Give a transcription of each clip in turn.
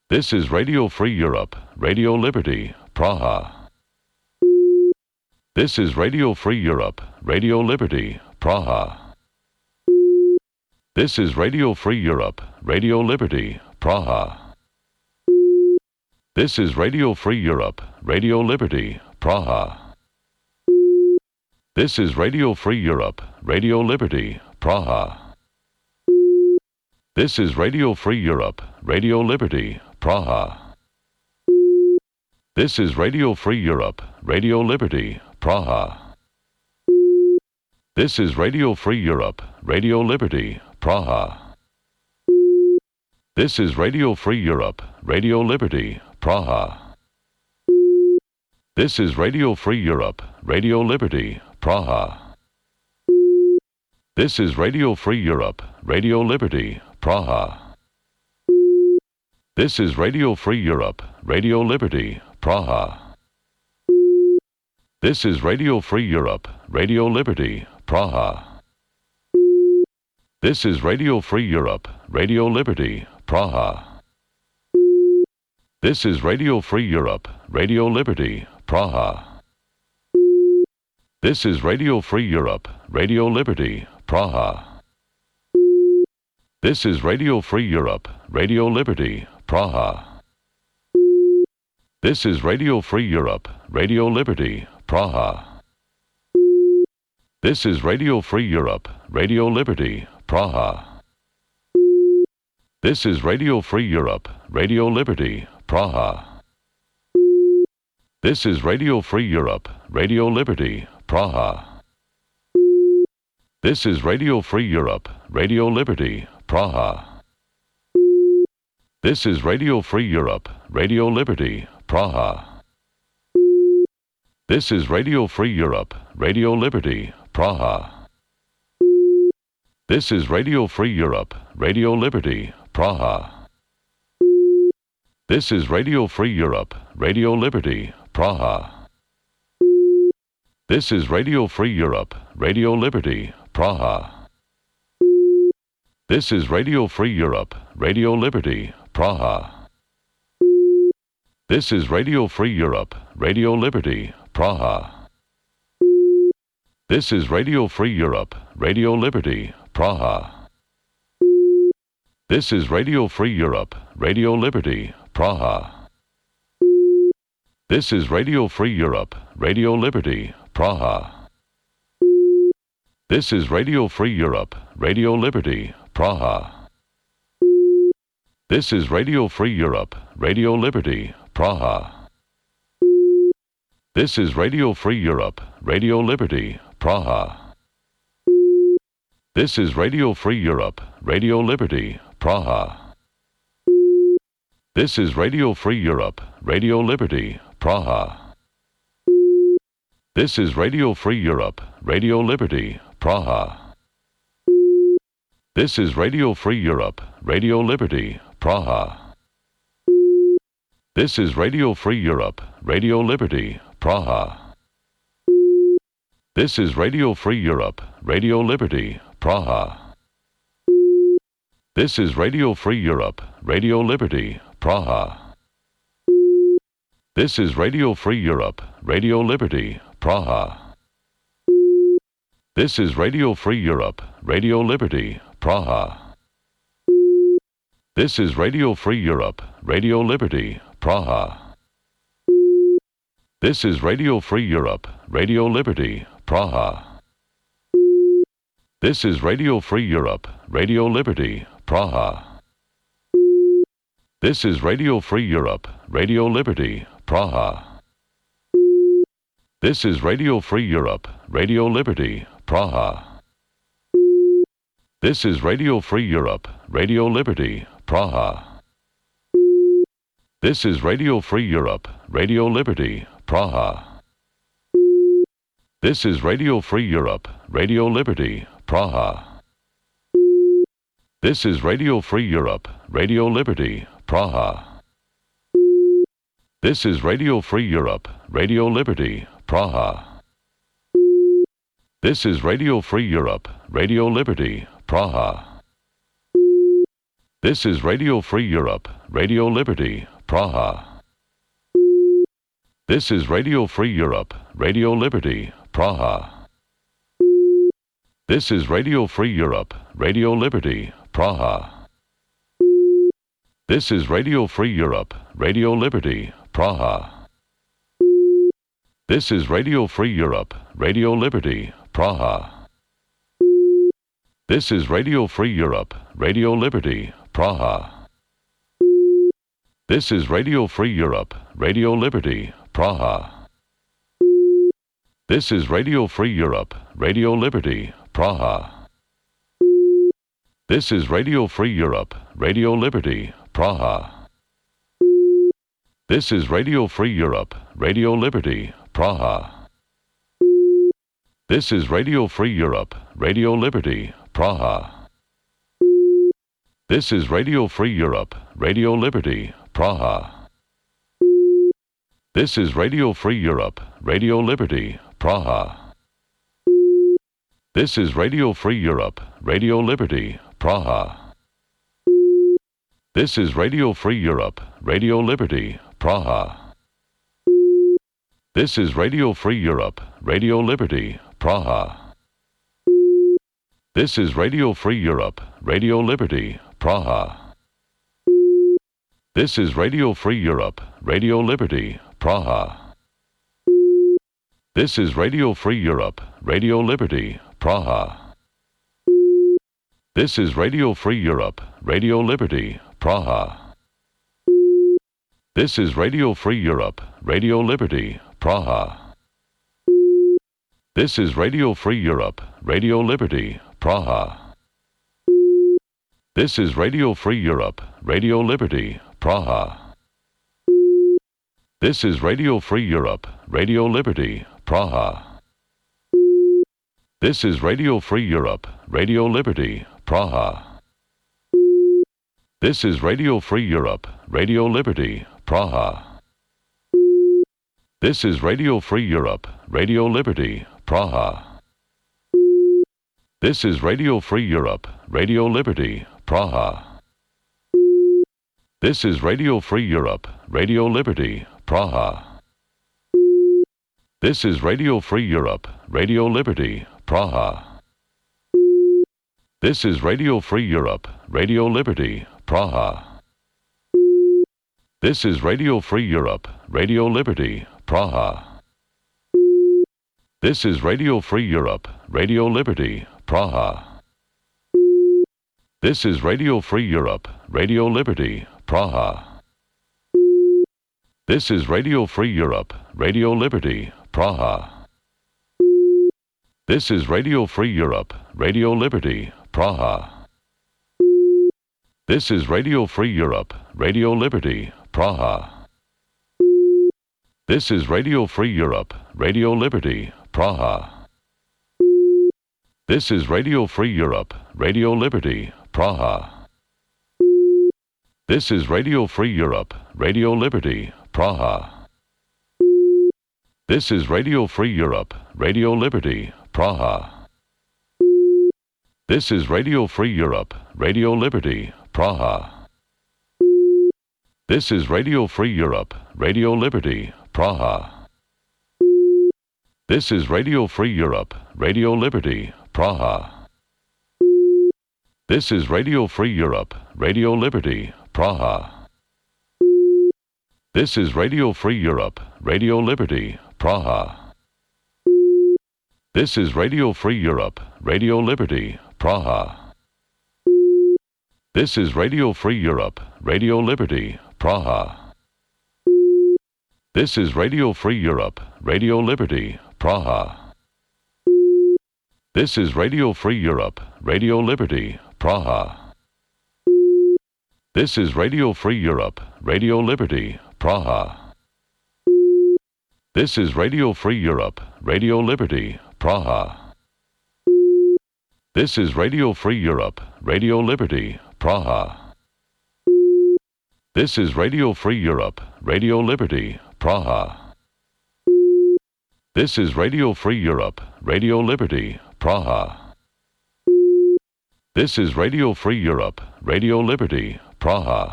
This is Radio Free Europe, Radio Liberty, Praha. This is Radio Free Europe, Radio Liberty, Praha. This is Radio Free Europe, Radio Liberty, Praha. This is Radio Free Europe, Radio Liberty, Praha. This is Radio Free Europe, Radio Liberty, Praha. This is Radio Free Europe, Radio Liberty, Praha. This is Radio Free Europe, Radio Liberty, Praha. This is Radio Free Europe, Radio Liberty, Praha. This is Radio Free Europe, Radio Liberty, Praha. This is Radio Free Europe, Radio Liberty, Praha. This is Radio Free Europe, Radio Liberty, Praha. This is Radio Free Europe, Radio Liberty, Praha. This is Radio Free Europe, Radio Liberty, Praha. This is Radio Free Europe, Radio Liberty, Praha. This is Radio Free Europe, Radio Liberty, Praha. This is Radio Free Europe, Radio Liberty, Praha. This is Radio Free Europe, Radio Liberty, Praha. This is Radio Free Europe, Radio Liberty, Praha. This is Radio Free Europe, Radio Liberty, Praha. This is Radio Free Europe, Radio Liberty, Praha. This is Radio Free Europe, Radio Liberty, Praha. This is Radio Free Europe, Radio Liberty, Praha. This is Radio Free Europe, Radio Liberty, Praha. This is Radio Free Europe, Radio Liberty, Praha. This is Radio Free Europe, Radio Liberty, Praha. This is Radio Free Europe, Radio Liberty, Praha. This is Radio Free Europe, Radio Liberty, Praha. This is Radio Free Europe, Radio Liberty, Praha. This is Radio Free Europe, Radio Liberty, Praha. This is Radio Free Europe, Radio Liberty, Praha. This is Radio Free Europe, Radio Liberty, Praha. This is Radio Free Europe, Radio Liberty, Praha. This is Radio Free Europe, Radio Liberty, Praha. This is Radio Free Europe, Radio Liberty, Praha. This is Radio Free Europe, Radio Liberty, Praha. This is Radio Free Europe, Radio Liberty, Praha. This is Radio Free Europe, Radio Liberty, Praha. This is Radio Free Europe, Radio Liberty, Praha. This is Radio Free Europe, Radio Liberty, Praha. This is Radio Free Europe, Radio Liberty, Praha. This is Radio Free Europe, Radio Liberty, Praha. This is Radio Free Europe, Radio Liberty, Praha. This is Radio Free Europe, Radio Liberty, Praha. This is Radio Free Europe, Radio Liberty, Praha. This is Radio Free Europe, Radio Liberty, Praha. This is Radio Free Europe, Radio Liberty, Praha. This is Radio Free Europe, Radio Liberty, Praha. This is Radio Free Europe, Radio Liberty, Praha. This is Radio Free Europe, Radio Liberty, Praha. This is Radio Free Europe, Radio Liberty, Praha. This is Radio Free Europe, Radio Liberty, Praha. This is Radio Free Europe, Radio Liberty, Praha. This is Radio Free Europe, Radio Liberty, Praha. This is Radio Free Europe, Radio Liberty, Praha. This is Radio Free Europe, Radio Liberty, Praha. This is Radio Free Europe, Radio Liberty, Praha. This is Radio Free Europe, Radio Liberty, Praha. This is Radio Free Europe, Radio Liberty, Praha. This is Radio Free Europe, Radio Liberty, Praha. This is Radio Free Europe, Radio Liberty, Praha. This is Radio Free Europe, Radio Liberty, Praha. This is Radio Free Europe, Radio Liberty, Praha. This is Radio Free Europe, Radio Liberty, Praha. This is Radio Free Europe, Radio Liberty, Praha. This is Radio Free Europe, Radio Liberty, Praha. This is Radio Free Europe, Radio Liberty, Praha. This is Radio Free Europe, Radio Liberty, Praha. This is Radio Free Europe, Radio Liberty, Praha. This is Radio Free Europe, Radio Liberty, Praha. This is Radio Free Europe, Radio Liberty, Praha. This is Radio Free Europe, Radio Liberty, Praha. This is Radio Free Europe, Radio Liberty, Praha. This is Radio Free Europe, Radio Liberty, Praha. This is Radio Free Europe, Radio Liberty, Praha. This is Radio Free Europe, Radio Liberty, Praha. This is Radio Free Europe, Radio Liberty, Praha. This is Radio Free Europe, Radio Liberty, Praha. This is Radio Free Europe, Radio Liberty, Praha. This is Radio Free Europe, Radio Liberty, Praha. This is Radio Free Europe, Radio Liberty, Praha. This is Radio Free Europe, Radio Liberty, Praha. This is Radio Free Europe, Radio Liberty, Praha. This is Radio Free Europe, Radio Liberty, Praha. This is Radio Free Europe, Radio Liberty, Praha. This is Radio Free Europe, Radio Liberty, Praha. This is Radio Free Europe, Radio Liberty, Praha. This is Radio Free Europe, Radio Liberty, Praha. This is Radio Free Europe, Radio Liberty, Praha. This is Radio Free Europe, Radio Liberty, Praha. This is Radio Free Europe, Radio Liberty, Praha. This is Radio Free Europe, Radio Liberty, Praha. This is Radio Free Europe, Radio Liberty, Praha. This is Radio Free Europe, Radio Liberty, Praha. This is Radio Free Europe, Radio Liberty, Praha. This is Radio Free Europe, Radio Liberty, Praha. This is Radio Free Europe, Radio Liberty, Praha. This is Radio Free Europe, Radio Liberty, Praha. This is Radio Free Europe, Radio Liberty, Praha. This is Radio Free Europe, Radio Liberty, Praha. This is Radio Free Europe, Radio Liberty, Praha. This is Radio Free Europe, Radio Liberty, Praha. This is Radio Free Europe, Radio Liberty, Praha. This is Radio Free Europe, Radio Liberty, Praha. This is Radio Free Europe, Radio Liberty, Praha. This is Radio Free Europe, Radio Liberty, Praha. This is Radio Free Europe, Radio Liberty, Praha. This is Radio Free Europe, Radio Liberty, Praha. This is Radio Free Europe, Radio Liberty, Praha. This is Radio Free Europe, Radio Liberty, Praha. This is Radio Free Europe, Radio Liberty, Praha. This is Radio Free Europe, Radio Liberty, Praha.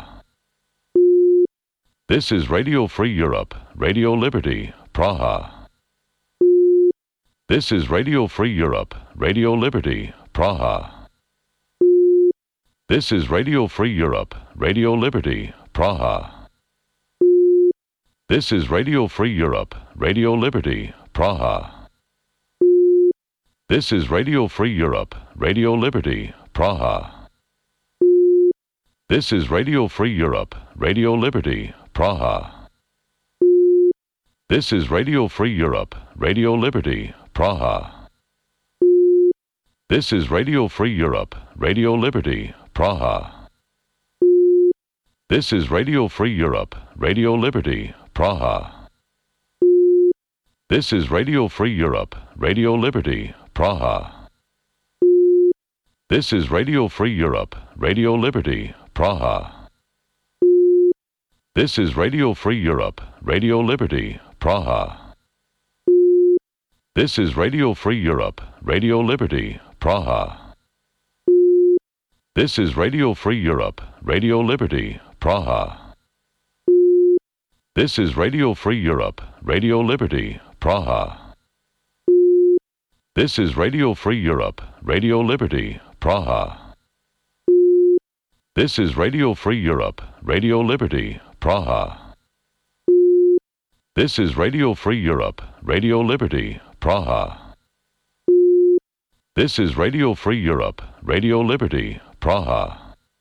This is Radio Free Europe, Radio Liberty, Praha. This is Radio Free Europe, Radio Liberty, Praha. This is Radio Free Europe, Radio Liberty, Praha. This is Radio Free Europe, Radio Liberty, Praha. This is Radio Free Europe, Radio Liberty, Praha. This is Radio Free Europe, Radio Liberty, Praha. This is Radio Free Europe, Radio Liberty, Praha. This is Radio Free Europe, Radio Liberty, Praha. This is Radio Free Europe, Radio Liberty, Praha. This is Radio Free Europe, Radio Liberty, Praha. This is Radio Free Europe, Radio Liberty, Praha. This is Radio Free Europe, Radio Liberty, Praha. This is Radio Free Europe, Radio Liberty, Praha. This is Radio Free Europe, Radio Liberty, Praha. This is Radio Free Europe, Radio Liberty, Praha. This is Radio Free Europe, Radio Liberty, Praha. This is Radio Free Europe, Radio Liberty, Praha. This is Radio Free Europe, Radio Liberty, Praha. This is Radio Free Europe, Radio Liberty, Praha.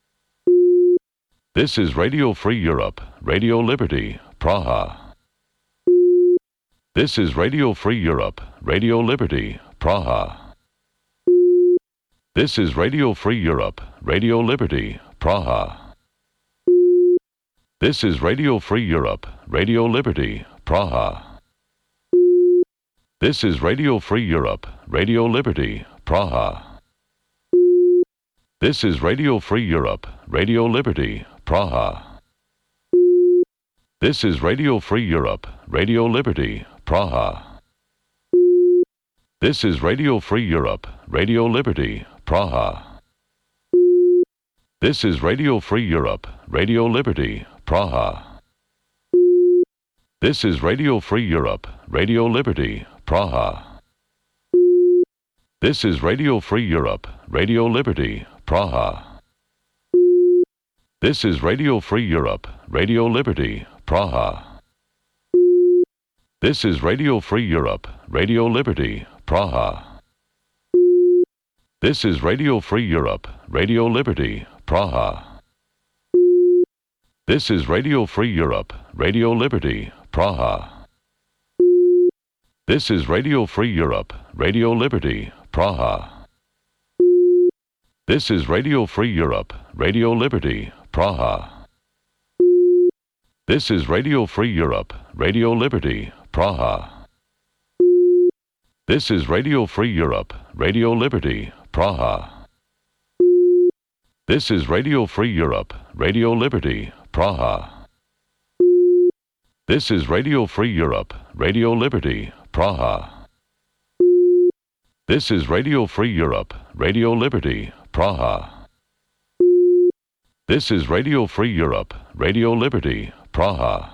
This is Radio Free Europe, Radio Liberty, Praha. This is Radio Free Europe, Radio Liberty, Praha. This is Radio Free Europe, Radio Liberty, Praha. This is Radio Free Europe, Radio Liberty, Praha. This is Radio Free Europe, Radio Liberty, Praha. This is Radio Free Europe, Radio Liberty, Praha. This is Radio Free Europe, Radio Liberty, Praha. This is Radio Free Europe, Radio Liberty, Praha. This is Radio Free Europe, Radio Liberty, Praha. This is Radio Free Europe, Radio Liberty, Praha. This is Radio Free Europe, Radio Liberty, Praha. This is Radio Free Europe, Radio Liberty, Praha. This is Radio Free Europe, Radio Liberty, Praha. This is Radio Free Europe, Radio Liberty, Praha. This is Radio Free Europe, Radio Liberty, Praha. This is Radio Free Europe, Radio Liberty, Praha. This is Radio Free Europe, Radio Liberty, Praha. This is Radio Free Europe, Radio Liberty, Praha. This is Radio Free Europe, Radio Liberty, Praha. This is Radio Free Europe, Radio Liberty, Praha. This is Radio Free Europe, Radio Liberty, Praha. This is Radio Free Europe, Radio Liberty, Praha. This is Radio Free Europe, Radio Liberty, Praha.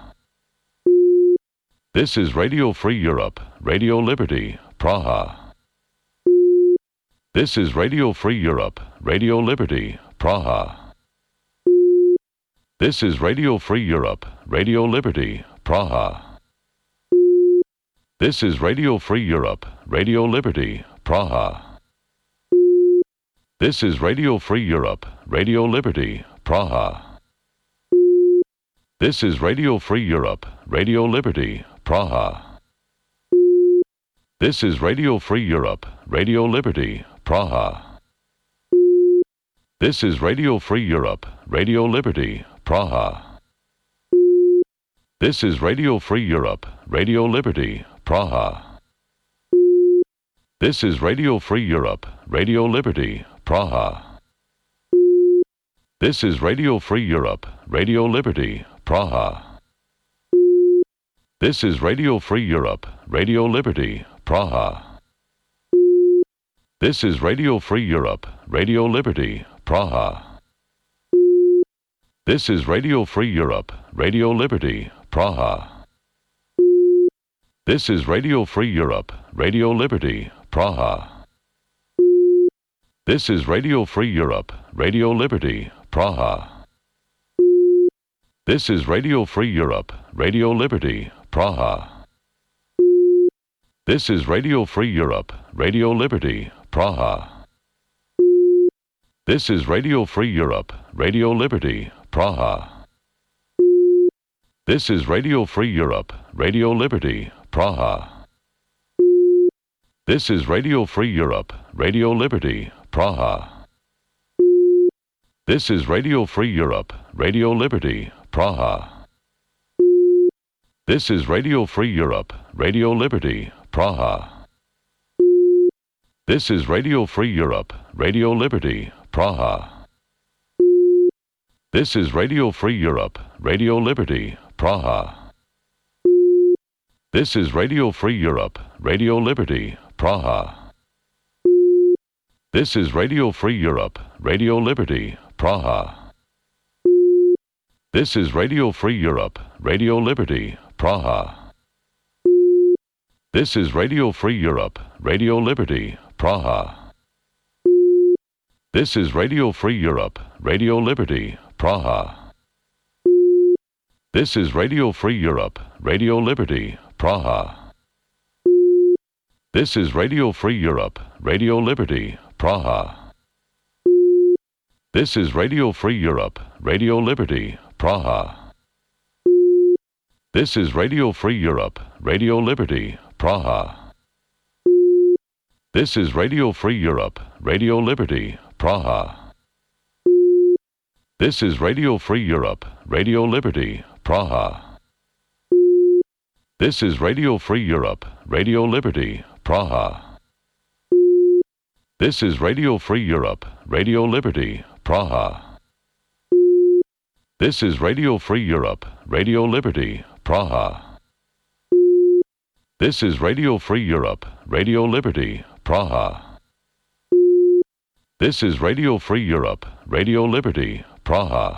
This is Radio Free Europe, Radio Liberty, Praha. This is Radio Free Europe, Radio Liberty, Praha. This is Radio Free Europe, Radio Liberty, Praha. This is Radio Free Europe, Radio Liberty, Praha. This is Radio Free Europe, Radio Liberty, Praha. This is Radio Free Europe, Radio Liberty, Praha. This is Radio Free Europe, Radio Liberty, Praha. This is Radio Free Europe, Radio Liberty, Praha. This is Radio Free Europe, Radio Liberty, Praha. This is Radio Free Europe, Radio Liberty, Praha. This is Radio Free Europe, Radio Liberty, Praha. This is Radio Free Europe, Radio Liberty, Praha. This is Radio Free Europe, Radio Liberty, Praha. This is Radio Free Europe, Radio Liberty, Praha. This is Radio Free Europe, Radio Liberty, Praha. This is Radio Free Europe, Radio Liberty, Praha. This is Radio Free Europe, Radio Liberty, Praha. This is Radio Free Europe, Radio Liberty, Praha. This is Radio Free Europe, Radio Liberty, Praha. This is Radio Free Europe, Radio Liberty, Praha. This is Radio Free Europe, Radio Liberty, Praha. This is Radio Free Europe, Radio Liberty, Praha. This is Radio Free Europe, Radio Liberty, Praha. This is Radio Free Europe, Radio Liberty, Praha. This is Radio Free Europe, Radio Liberty, Praha. This is Radio Free Europe, Radio Liberty, Praha. This is Radio Free Europe, Radio Liberty, Praha. This is Radio Free Europe, Radio Liberty, Praha. This is Radio Free Europe, Radio Liberty, Praha. This is Radio Free Europe, Radio Liberty, Praha. This is Radio Free Europe, Radio Liberty, Praha. This is Radio Free Europe, Radio Liberty, Praha. This is Radio Free Europe, Radio Liberty, Praha. This is Radio Free Europe, Radio Liberty, Praha. This is Radio Free Europe, Radio Liberty, Praha. This is Radio Free Europe, Radio Liberty, Praha. This is Radio Free Europe, Radio Liberty, Praha. This is Radio Free Europe, Radio Liberty, Praha. This is Radio Free Europe, Radio Liberty, Praha. This is Radio Free Europe, Radio Liberty, Praha. This is Radio Free Europe, Radio Liberty, Praha.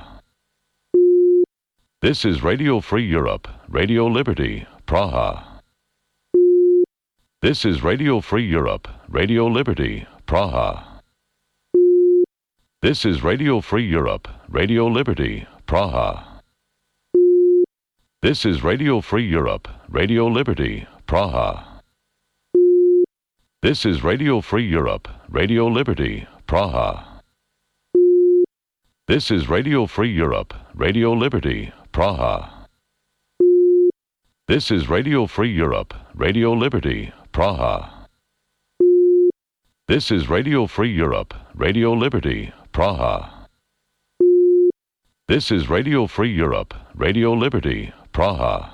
This is Radio Free Europe, Radio Liberty, Praha. This is Radio Free Europe, Radio Liberty, Praha. This is Radio Free Europe, Radio Liberty, Praha. This is Radio Free Europe, Radio Liberty, Praha. This is Radio Free Europe, Radio Liberty, Praha. This is Radio Free Europe, Radio Liberty, Praha. This is Radio Free Europe, Radio Liberty, Praha. This is Radio Free Europe, Radio Liberty, Praha. This is Radio Free Europe, Radio Liberty, Praha.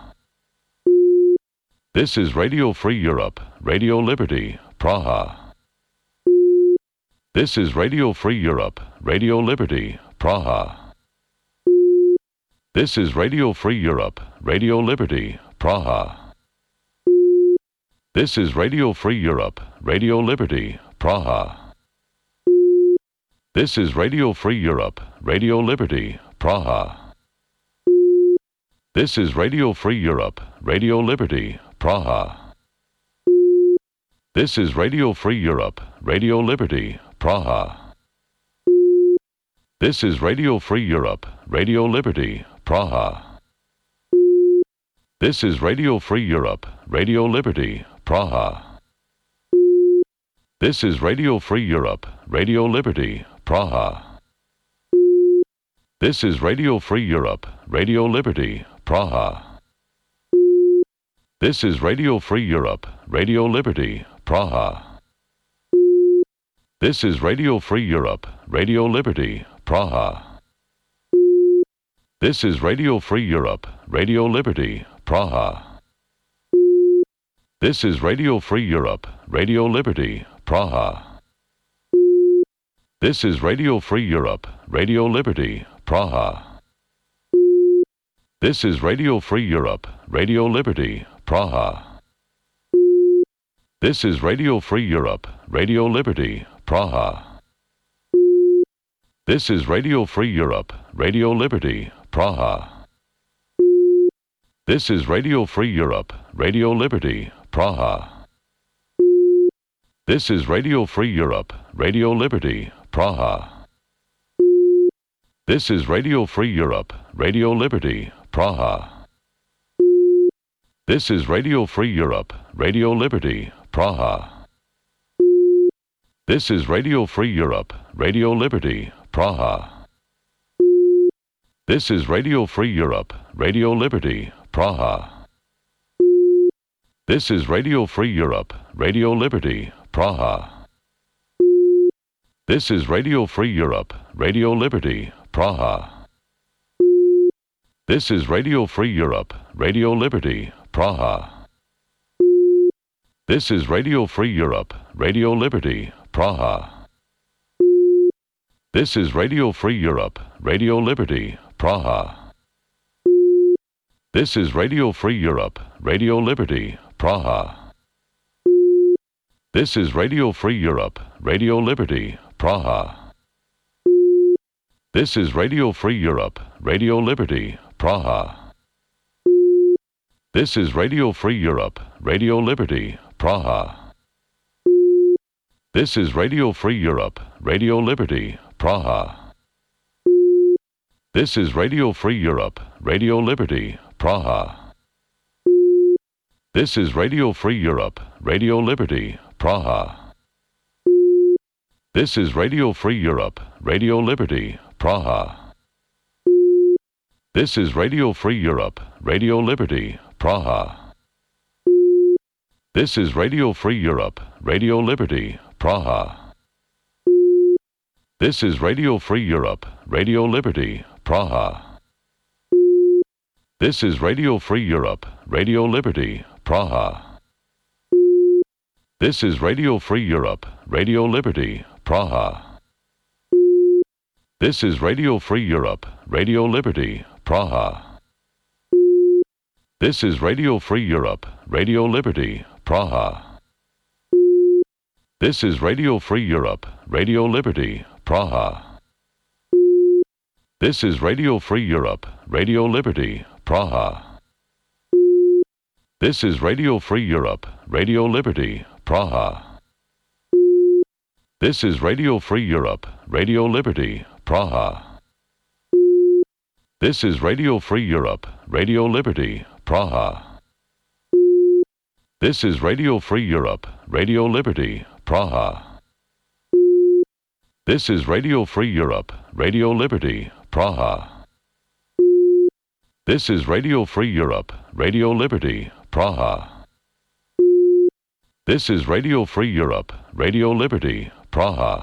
This is Radio Free Europe, Radio Liberty, Praha. This is Radio Free Europe, Radio Liberty, Praha. This is Radio Free Europe, Radio Liberty, Praha. This is Radio Free Europe, Radio Liberty, Praha. This is Radio Free Europe, Radio Liberty, Praha. This is Radio Free Europe, Radio Liberty, Praha. This is Radio Free Europe, Radio Liberty, Praha. This is Radio Free Europe, Radio Liberty, Praha. This is Radio Free Europe, Radio Liberty, Praha. This is Radio Free Europe, Radio Liberty, Praha. This is Radio Free Europe, Radio Liberty, Praha. This is Radio Free Europe, Radio Liberty, Praha. This is Radio Free Europe, Radio Liberty, Praha. This is Radio Free Europe, Radio Liberty, Praha. This is Radio Free Europe, Radio Liberty, Praha. This is Radio Free Europe, Radio Liberty, Praha. This is Radio Free Europe, Radio Liberty, Praha. This is Radio Free Europe, Radio Liberty, Praha. This is Radio Free Europe, Radio Liberty, Praha. This is Radio Free Europe, Radio Liberty, Praha. This is Radio Free Europe, Radio Liberty, Praha. This is Radio Free Europe, Radio Liberty, Praha. This is Radio Free Europe, Radio Liberty, Praha. This is Radio Free Europe, Radio Liberty, Praha. This is Radio Free Europe, Radio Liberty, Praha. This is Radio Free Europe, Radio Liberty, Praha. This is Radio Free Europe, Radio Liberty, Praha. This is Radio Free Europe, Radio Liberty, Praha. This is Radio Free Europe, Radio Liberty, Praha. This is Radio Free Europe, Radio Liberty, Praha. This is Radio Free Europe, Radio Liberty, Praha. This is Radio Free Europe, Radio Liberty, Praha. This is Radio Free Europe, Radio Liberty, Praha. This is Radio Free Europe, Radio Liberty, Praha. This is Radio Free Europe, Radio Liberty, Praha. This is Radio Free Europe, Radio Liberty, Praha. This is Radio Free Europe, Radio Liberty, Praha. This is Radio Free Europe, Radio Liberty, Praha. This is Radio Free Europe, Radio Liberty, Praha. This is Radio Free Europe, Radio Liberty, Praha. This is Radio Free Europe, Radio Liberty, Praha. This is Radio Free Europe, Radio Liberty, Praha. This is Radio Free Europe, Radio Liberty, Praha. This is Radio Free Europe, Radio Liberty, Praha. This is Radio Free Europe, Radio Liberty, Praha. This is Radio Free Europe, Radio Liberty, Praha. This is Radio Free Europe, Radio Liberty, Praha. This is Radio Free Europe, Radio Liberty, Praha. This is Radio Free Europe, Radio Liberty, Praha. This is Radio Free Europe, Radio Liberty, Praha. This is Radio Free Europe, Radio Liberty, Praha. This is Radio Free Europe, Radio Liberty, Praha. This is Radio Free Europe, Radio Liberty, Praha. This is Radio Free Europe, Radio Liberty, Praha.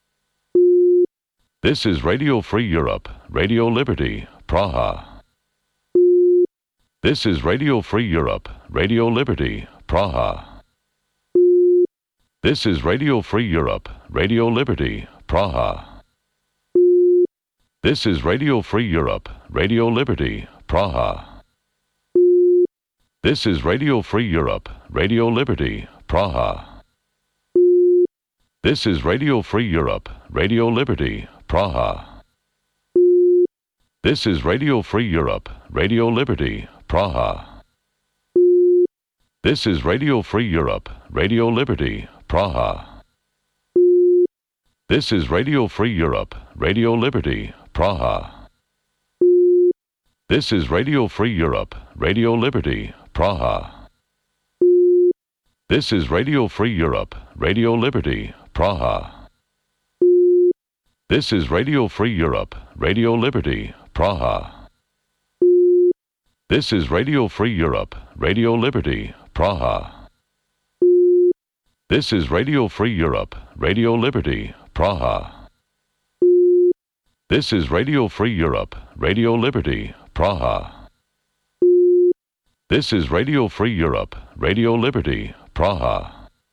This is Radio Free Europe, Radio Liberty, Praha. This is Radio Free Europe, Radio Liberty, Praha. This is Radio Free Europe, Radio Liberty, Praha. This is Radio Free Europe, Radio Liberty, Praha. This is Radio Free Europe, Radio Liberty, Praha. This is Radio Free Europe, Radio Liberty, Praha. This is Radio Free Europe, Radio Liberty, Praha. This is Radio Free Europe, Radio Liberty, Praha. This is Radio Free Europe, Radio Liberty, Praha. This is Radio Free Europe, Radio Liberty, Praha. This is Radio Free Europe, Radio Liberty, Praha. This is Radio Free Europe, Radio Liberty, Praha. This is Radio Free Europe, Radio Liberty, Praha. This is Radio Free Europe, Radio Liberty, Praha. This is Radio Free Europe, Radio Liberty, Praha. This is Radio Free Europe, Radio Liberty, Praha.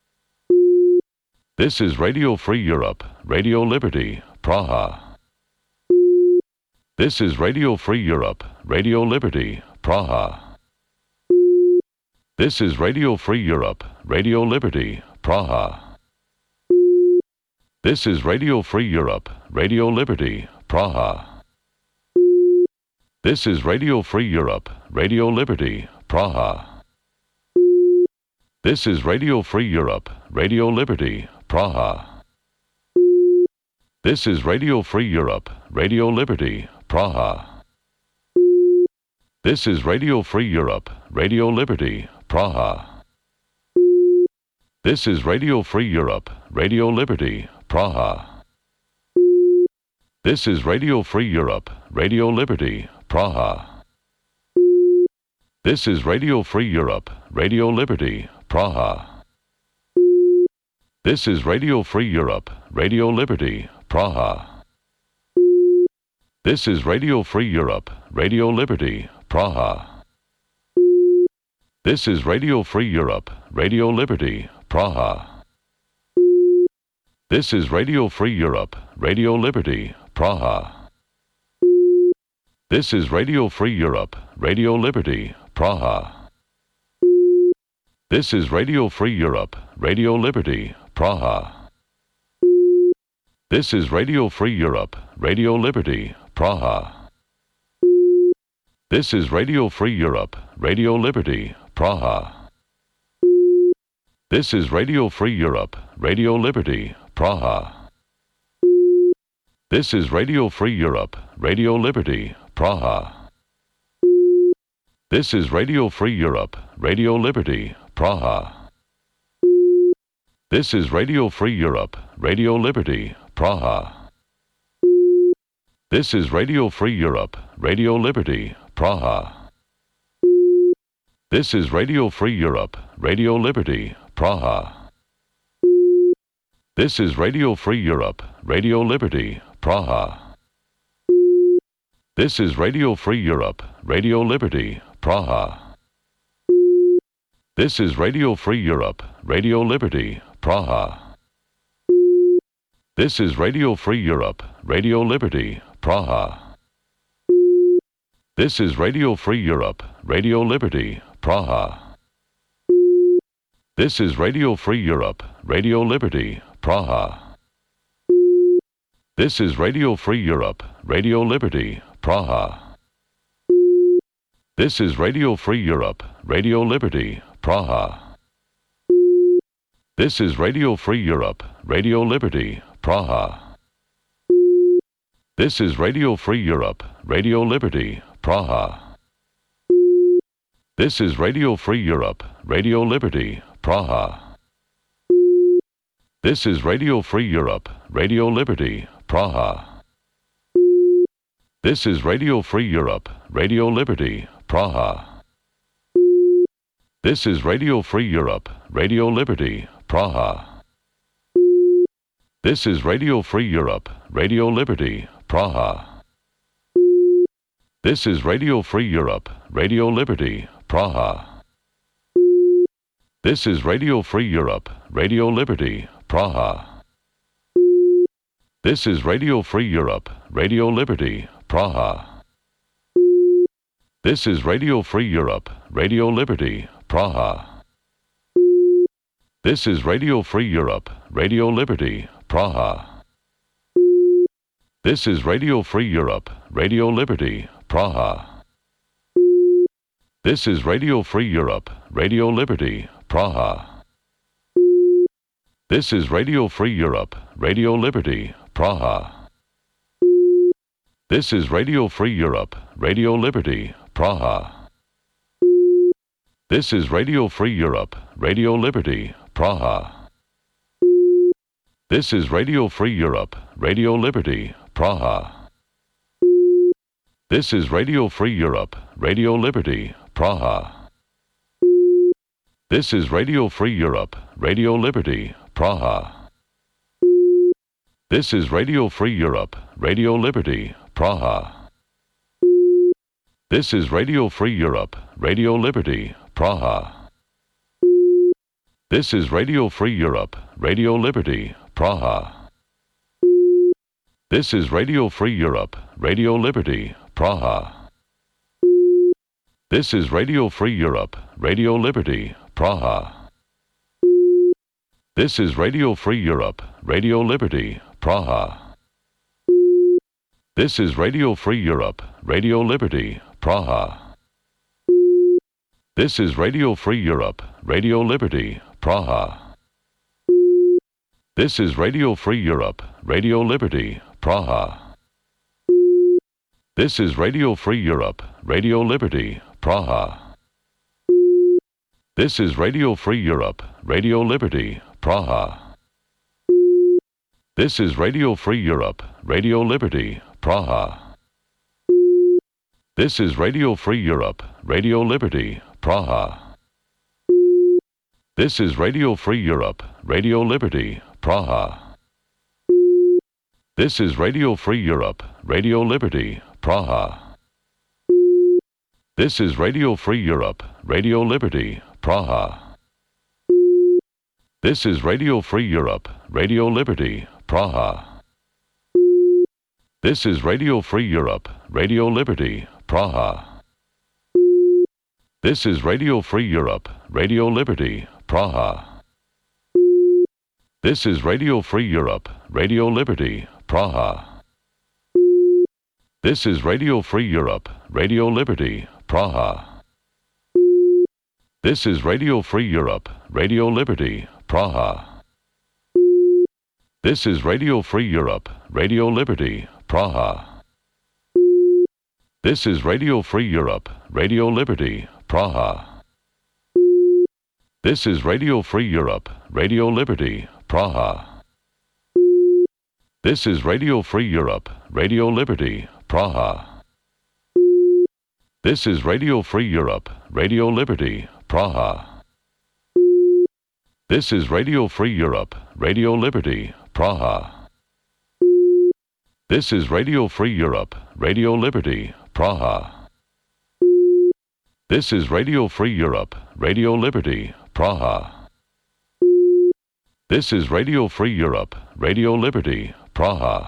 This is Radio Free Europe, Radio Liberty, Praha. This is Radio Free Europe, Radio Liberty, Praha. This is Radio Free Europe, Radio Liberty, Praha. This is Radio Free Europe, Radio Liberty, Praha. This is Radio Free Europe, Radio Liberty, Praha. This is Radio Free Europe, Radio Liberty, Praha. This is Radio Free Europe, Radio Liberty, Praha. This is Radio Free Europe, Radio Liberty, Praha. This is Radio Free Europe, Radio Liberty, Praha. This is Radio Free Europe, Radio Liberty, Praha. This is Radio Free Europe, Radio Liberty, Praha. This is Radio Free Europe, Radio Liberty, Praha. This is Radio Free Europe, Radio Liberty, Praha. This is Radio Free Europe, Radio Liberty, Praha. This is Radio Free Europe, Radio Liberty, Praha. This is Radio Free Europe, Radio Liberty, Praha. This is Radio Free Europe, Radio Liberty, Praha. This is Radio Free Europe, Radio Liberty, Praha. This is Radio Free Europe, Radio Liberty, Praha. This is Radio Free Europe, Radio Liberty, Praha. This is Radio Free Europe, Radio Liberty, Praha. This is Radio Free Europe, Radio Liberty, Praha. This is Radio Free Europe, Radio Liberty, Praha. This is Radio Free Europe, Radio Liberty, Praha. This is Radio Free Europe, Radio Liberty, Praha. This is Radio Free Europe, Radio Liberty, Praha. This is Radio Free Europe, Radio Liberty, Praha. This is Radio Free Europe, Radio Liberty, Praha. This is Radio Free Europe, Radio Liberty, Praha. This is Radio Free Europe, Radio Liberty, Praha. This is Radio Free Europe, Radio Liberty, Praha. This is Radio Free Europe, Radio Liberty, Praha. This is Radio Free Europe, Radio Liberty, Praha. This is Radio Free Europe, Radio Liberty, Praha. This is Radio Free Europe, Radio Liberty, Praha. This is Radio Free Europe, Radio Liberty, Praha. This is Radio Free Europe, Radio Liberty, Praha. This is Radio Free Europe, Radio Liberty, Praha. This is Radio Free Europe, Radio Liberty, Praha. This is Radio Free Europe, Radio Liberty, Praha. This is Radio Free Europe, Radio Liberty, Praha. This is Radio Free Europe, Radio Liberty, Praha. This is Radio Free Europe, Radio Liberty, Praha. This is Radio Free Europe, Radio Liberty, Praha. This is Radio Free Europe, Radio Liberty, Praha. This is Radio Free Europe, Radio Liberty, Praha. This is Radio Free Europe, Radio Liberty, Praha. This is Radio Free Europe, Radio Liberty, Praha. This is Radio Free Europe, Radio Liberty, Praha. This is Radio Free Europe, Radio Liberty, Praha. This is Radio Free Europe, Radio Liberty, Praha. This is Radio Free Europe, Radio Liberty, Praha. This is Radio Free Europe, Radio Liberty, Praha. This is Radio Free Europe, Radio Liberty, Praha. This is Radio Free Europe, Radio Liberty, Praha. This is Radio Free Europe, Radio Liberty, Praha. This is Radio Free Europe, Radio Liberty, Praha. This is Radio Free Europe, Radio Liberty, Praha. This is Radio Free Europe, Radio Liberty, Praha. This is Radio Free Europe, Radio Liberty, Praha. This is Radio Free Europe, Radio Liberty, Praha. This is Radio Free Europe, Radio Liberty, Praha. This is Radio Free Europe, Radio Liberty, Praha. This is Radio Free Europe, Radio Liberty, Praha. This is Radio Free Europe, Radio Liberty, Praha. This is Radio Free Europe, Radio Liberty, Praha. This is Radio Free Europe, Radio Liberty, Praha. This is Radio Free Europe, Radio Liberty, Praha. This is Radio Free Europe, Radio Liberty, Praha. This is Radio Free Europe, Radio Liberty, Praha. This is Radio Free Europe, Radio Liberty, Praha. This is Radio Free Europe, Radio Liberty, Praha. This is Radio Free Europe, Radio Liberty, Praha. This is Radio Free Europe, Radio Liberty, Praha. This is Radio Free Europe, Radio Liberty, Praha. This is Radio Free Europe, Radio Liberty, Praha. This is Radio Free Europe, Radio Liberty, Praha. This is Radio Free Europe, Radio Liberty, Praha. This is Radio Free Europe, Radio Liberty, Praha. This is Radio Free Europe, Radio Liberty, Praha. This is Radio Free Europe, Radio Liberty, Praha. This is Radio Free Europe, Radio Liberty, Praha. This is Radio Free Europe, Radio Liberty, Praha. This is Radio Free Europe, Radio Liberty, Praha.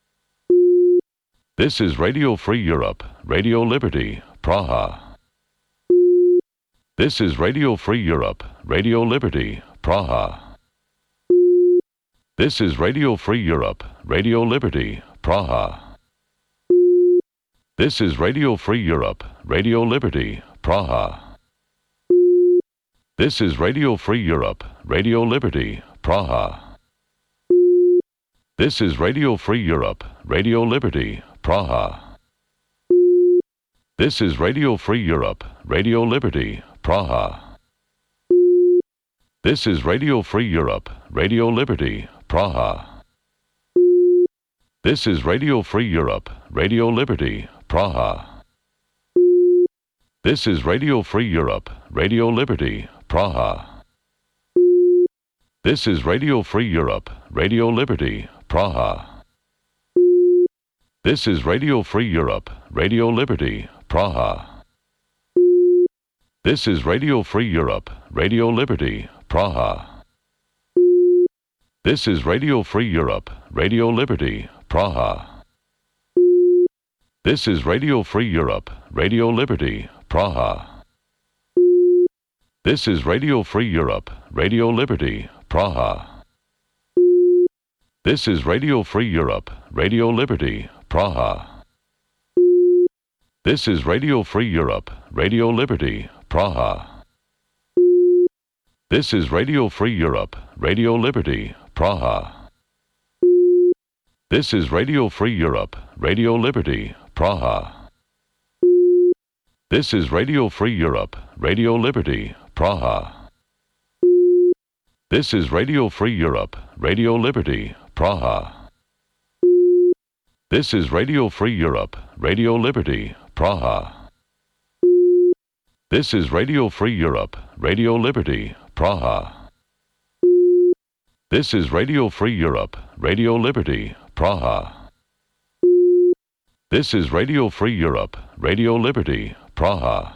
This is Radio Free Europe, Radio Liberty, Praha. This is Radio Free Europe, Radio Liberty, Praha. This is Radio Free Europe, Radio Liberty, Praha. This is Radio Free Europe, Radio Liberty, Praha. This is Radio Free Europe, Radio Liberty, Praha. This is Radio Free Europe, Radio Liberty, Praha. This is Radio Free Europe, Radio Liberty, Praha. This is Radio Free Europe, Radio Liberty, Praha. This is Radio Free Europe, Radio Liberty, Praha. This is Radio Free Europe, Radio Liberty, Praha. This is Radio Free Europe, Radio Liberty, Praha. This is Radio Free Europe, Radio Liberty, Praha. This is Radio Free Europe, Radio Liberty, Praha. This is Radio Free Europe, Radio Liberty, Praha. This is Radio Free Europe, Radio Liberty, Praha. This is Radio Free Europe, Radio Liberty, Praha. This is Radio Free Europe, Radio Liberty, Praha. This is Radio Free Europe, Radio Liberty, Praha. This is Radio Free Europe, Radio Liberty, Praha. This is Radio Free Europe, Radio Liberty, Praha. This is Radio Free Europe, Radio Liberty, Praha. This is Radio Free Europe, Radio Liberty, Praha. This is Radio Free Europe, Radio Liberty, Praha. This is Radio Free Europe, Radio Liberty, Praha. This is Radio Free Europe, Radio Liberty, Praha. This is Radio Free Europe, Radio Liberty, Praha.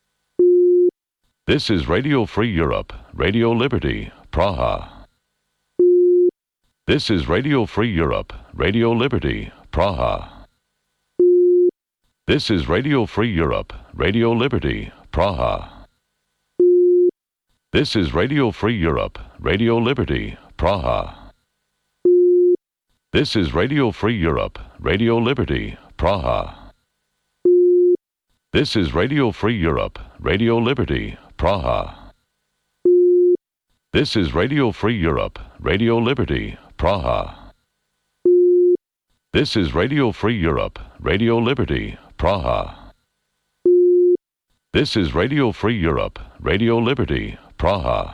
This is Radio Free Europe, Radio Liberty, Praha. This is Radio Free Europe, Radio Liberty, Praha. This is Radio Free Europe, Radio Liberty, Praha. This is Radio Free Europe, Radio Liberty, Praha. This is Radio Free Europe, Radio Liberty, Praha. This is Radio Free Europe, Radio Liberty, Praha. This is Radio Free Europe, Radio Liberty, Praha. This is Radio Free Europe, Radio Liberty, Praha. This is Radio Free Europe, Radio Liberty, Praha.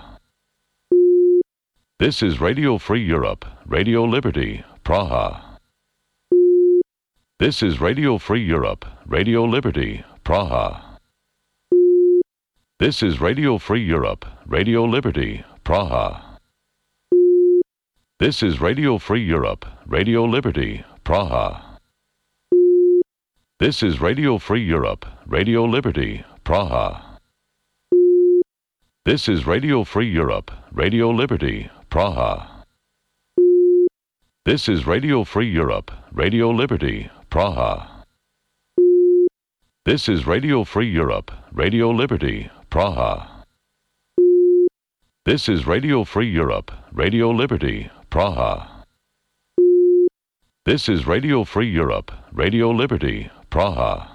This is Radio Free Europe, Radio Liberty, Praha. This is Radio Free Europe, Radio Liberty, Praha. This is Radio Free Europe, Radio Liberty, Praha. This is Radio Free Europe, Radio Liberty, Praha. This is Radio Free Europe, Radio Liberty, Praha. This is Radio Free Europe, Radio Liberty, Praha. This is Radio Free Europe, Radio Liberty, Praha. This is Radio Free Europe, Radio Liberty, Praha. This is Radio Free Europe, Radio Liberty, Praha. This is Radio Free Europe, Radio Liberty, Praha.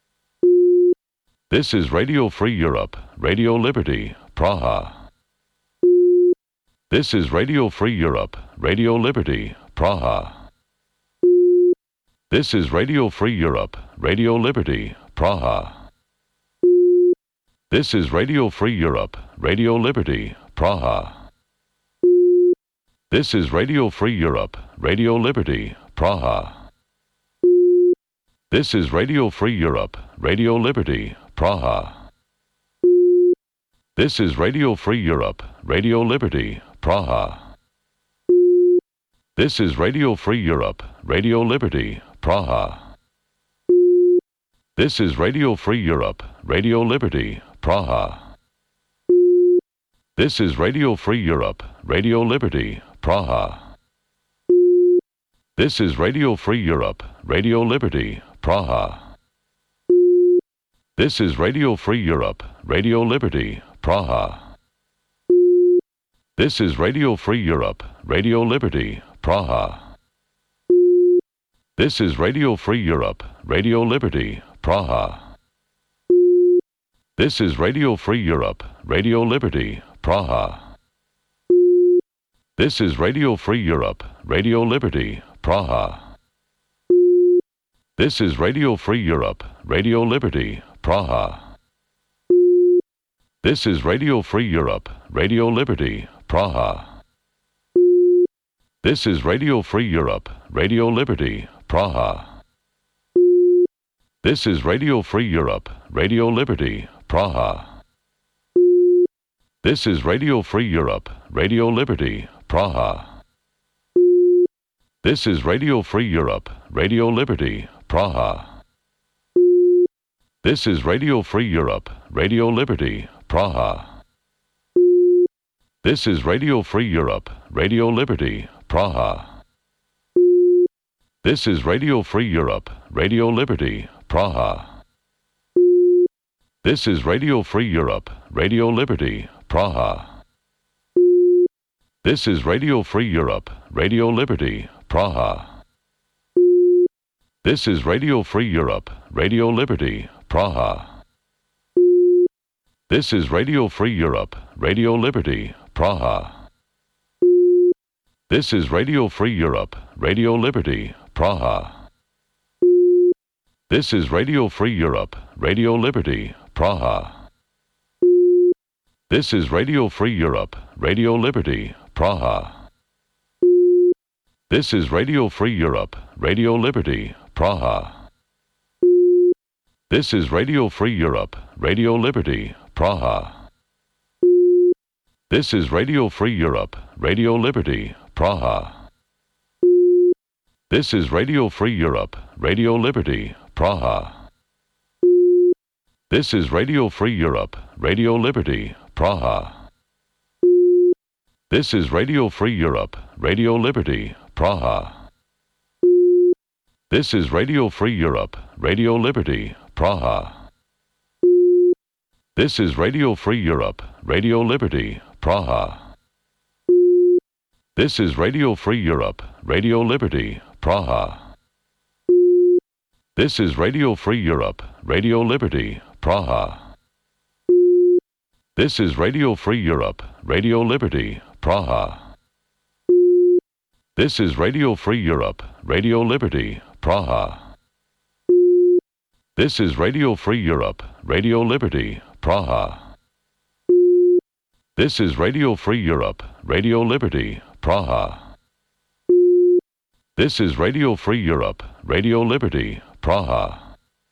This is Radio Free Europe, Radio Liberty, Praha. This is Radio Free Europe, Radio Liberty, Praha. This is Radio Free Europe, Radio Liberty, Praha. This is Radio Free Europe, Radio Liberty, Praha. This is Radio Free Europe, Radio Liberty, Praha. This is Radio Free Europe, Radio Liberty, Praha. This is Radio Free Europe, Radio Liberty, Praha. This is Radio Free Europe, Radio Liberty, Praha. This is Radio Free Europe, Radio Liberty, Praha. This is Radio Free Europe, Radio Liberty, Praha. This is Radio Free Europe, Radio Liberty, Praha. This is Radio Free Europe, Radio Liberty, Praha. This is Radio Free Europe, Radio Liberty, Praha. This is Radio Free Europe, Radio Liberty, Praha. This is Radio Free Europe, Radio Liberty, Praha. This is Radio Free Europe, Radio Liberty, Praha. This is Radio Free Europe, Radio Liberty, Praha. This is Radio Free Europe, Radio Liberty, Praha. This is Radio Free Europe, Radio Liberty, Praha. This is Radio Free Europe, Radio Liberty, Praha. This is Radio Free Europe, Radio Liberty, Praha. This is Radio Free Europe, Radio Liberty, Praha. This is Radio Free Europe, Radio Liberty, Praha. This is Radio Free Europe, Radio Liberty, Praha. This is Radio Free Europe, Radio Liberty, Praha. This is Radio Free Europe, Radio Liberty, Praha. This is Radio Free Europe, Radio Liberty, Praha. This is Radio Free Europe, Radio Liberty, Praha. This is Radio Free Europe, Radio Liberty, Praha. This is Radio Free Europe, Radio Liberty, Praha. This is Radio Free Europe, Radio Liberty, Praha. This is Radio Free Europe, Radio Liberty, Praha. This is Radio Free Europe, Radio Liberty, Praha. This is Radio Free Europe, Radio Liberty, Praha. This is Radio Free Europe, Radio Liberty, Praha. This is Radio Free Europe, Radio Liberty, Praha. This is Radio Free Europe, Radio Liberty, Praha. This is Radio Free Europe, Radio Liberty, Praha. This is Radio Free Europe, Radio Liberty, Praha. This is Radio Free Europe, Radio Liberty, Praha. This is Radio Free Europe, Radio Liberty, Praha. This is Radio Free Europe, Radio Liberty, Praha. This is Radio Free Europe, Radio Liberty, Praha. This is Radio Free Europe, Radio Liberty, Praha. This is Radio Free Europe, Radio Liberty, Praha. This is Radio Free Europe, Radio Liberty, Praha. This is Radio Free Europe, Radio Liberty, Praha.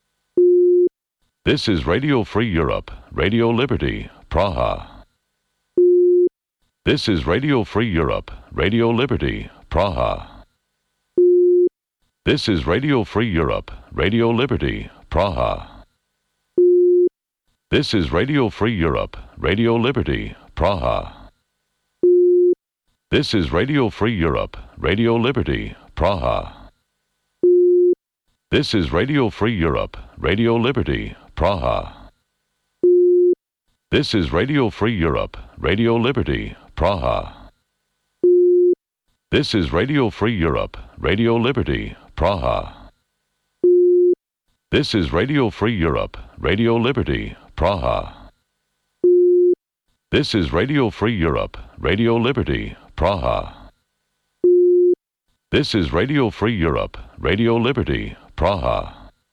This is Radio Free Europe, Radio Liberty, Praha. This is Radio Free Europe, Radio Liberty, Praha. This is Radio Free Europe, Radio Liberty, Praha. This is Radio Free Europe, Radio Liberty, Praha. This is Radio Free Europe, Radio Liberty, Praha. This is Radio Free Europe, Radio Liberty, Praha. This is Radio Free Europe, Radio Liberty, Praha. This is Radio Free Europe, Radio Liberty, Praha. This is Radio Free Europe, Radio Liberty, Praha. This is Radio Free Europe, Radio Liberty, Praha. This is Radio Free Europe, Radio Liberty, Praha.